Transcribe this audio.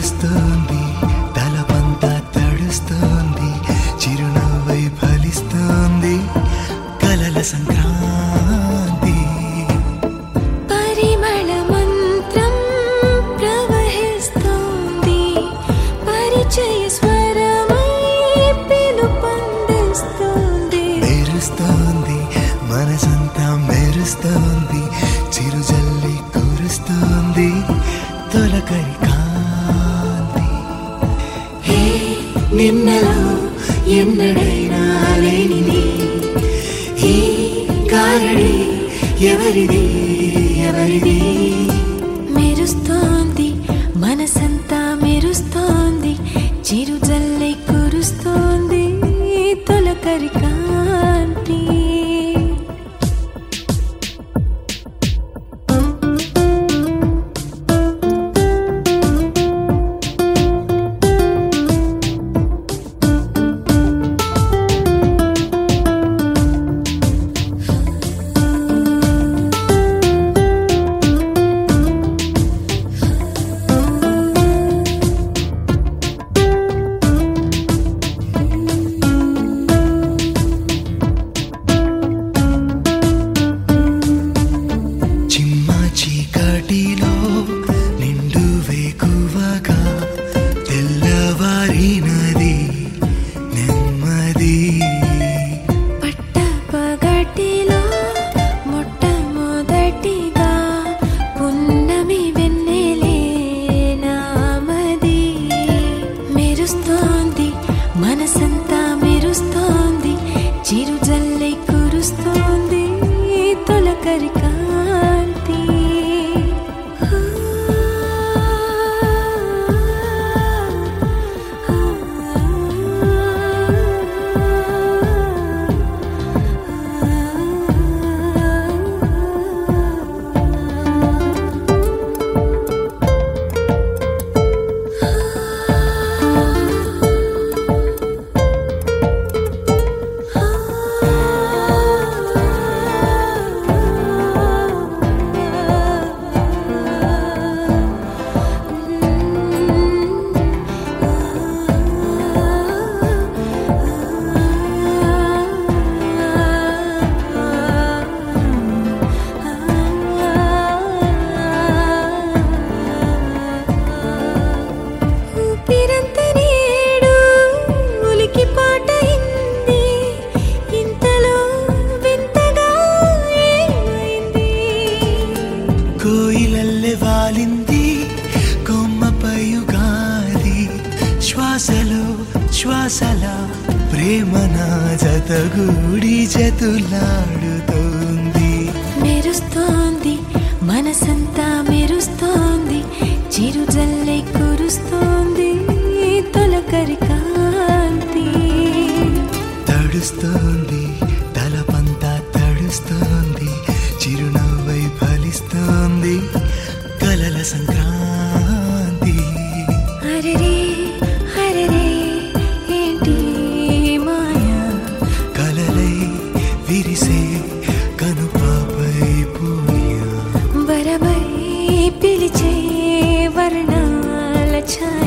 కురుస్తోంది, తలపంతా తడుస్తోంది, చిరునవ్వై ఫలిస్తోంది కలల సంక్రాంతి. పరిమళ మంత్రం ప్రవహిస్తోంది, పరిచయ స్వరమై పిలుపొందిస్తోంది. మెరుస్తోంది మనసంతా మెరుస్తోంది, చిరుజల్లి కురుస్తోంది తొలకరి కాంతి. హే నిన్నలో ఎన్నడైనా లేనిది ఈ గారడి ఎవరిది ఎవరిది. మెరుస్తోంది మనసంతా మెరుస్తోంది, చిరుజల్లై కురుస్తోంది తొలకరి కాంతి. చీకటిలో నిండు వేకువగా తెల్లవారినది నెమ్మది. పట్టపగటిలో మొట్టమొదటిగా పున్నమి వెన్నెలే నామది. మెరుస్తోంది మనసంతా మెరుస్తోంది, చిరుజల్లై కురుస్తోంది తొలకరి కాంతి. కోయిలల్లె వాలింది కొమ్మపై ఉగాది, శ్వాసలో శ్వాసల ప్రేమన జతగూడి జతులాడుతోంది. మెరుస్తోంది మనసంతా మెరుస్తోంది, చిరుజల్లై కురుస్తోంది తొలకరి కాంతి. తడుస్తోంది తలపంతా తడుస్తోంది, చిరునవ్వై ఫలిస్తోంది కలల సంక్రాంతి. హరరే హరరే ఏంటి మాయా, కలలై విరిసే కనుపాపై పూయా, వరమై పిలిచే వర్ణాల ఛాయ.